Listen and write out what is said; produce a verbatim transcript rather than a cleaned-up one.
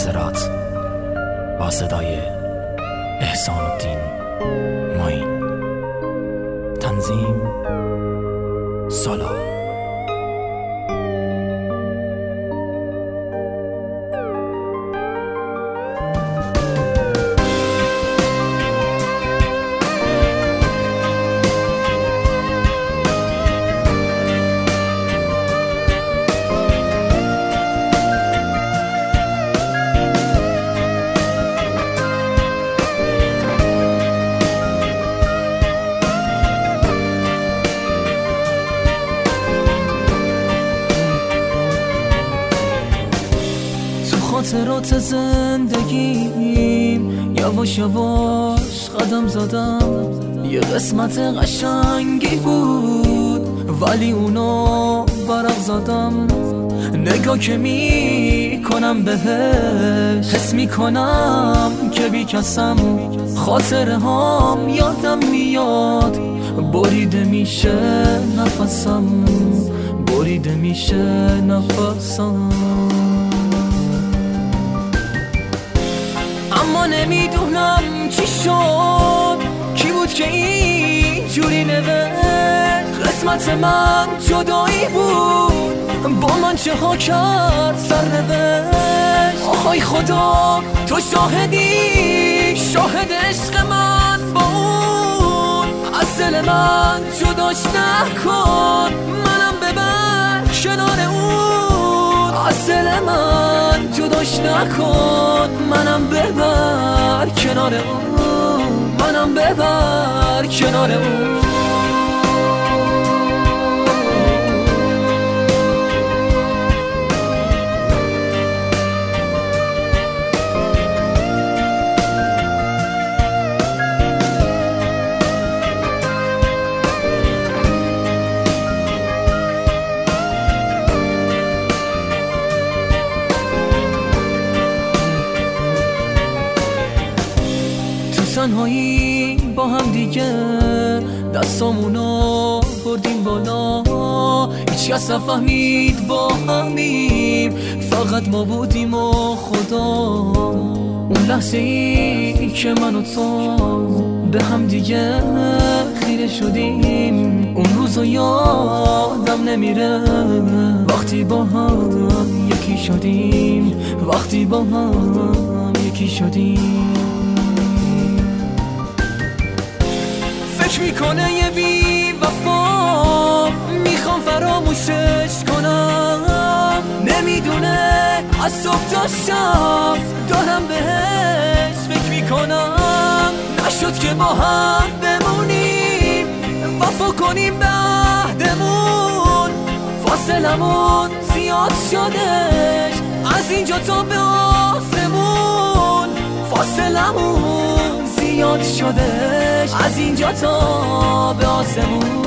خاطرات با صدای احسان الدین معین. تنظیم سالا. خاطرات زندگیم یواش یواش قدم زدم، یه قسمت قشنگی بود ولی اونو برق زدم. نگاه که می کنم بهش حس می کنم که بی کسم، خاطره هام یادم میاد، بریده میشه نفسم، بریده میشه نفسم. اما نمیدونم چی شد، کی بود که اینجوری نوشت قسمت من جدایی بود، با من چه ها کرد سرنوشت. آهای خدا تو شاهدی، شاهد عشق من با اون، از دل من جداش نکن، منم ببر کنار اون، از دل من جداش نکن، منم ببر کنار اون، منم ببر کنار اون. تنهایی با هم دیگه دستامونو بردیم بالا، هیچ کس نفهمید با همیم، فقط ما بودیم و خدا. اون لحظه ای که من و تو به هم دیگه خیره شدیم، اون روزو یادم نمیره، وقتی با هم یکی شدیم، وقتی با هم یکی شدیم. فکر میکنه یه بی وفا، میخوام فراموشش کنم، نمیدونه از صبح تا شب دارم بهش فکر میکنم. نشد که با هم بمونیم، وفا کنیم به عهدمون، فاصلمون زیاد شدش از اینجا تا به آسمون، فاصلمون زیاد شدش از اینجا تا به آسمون.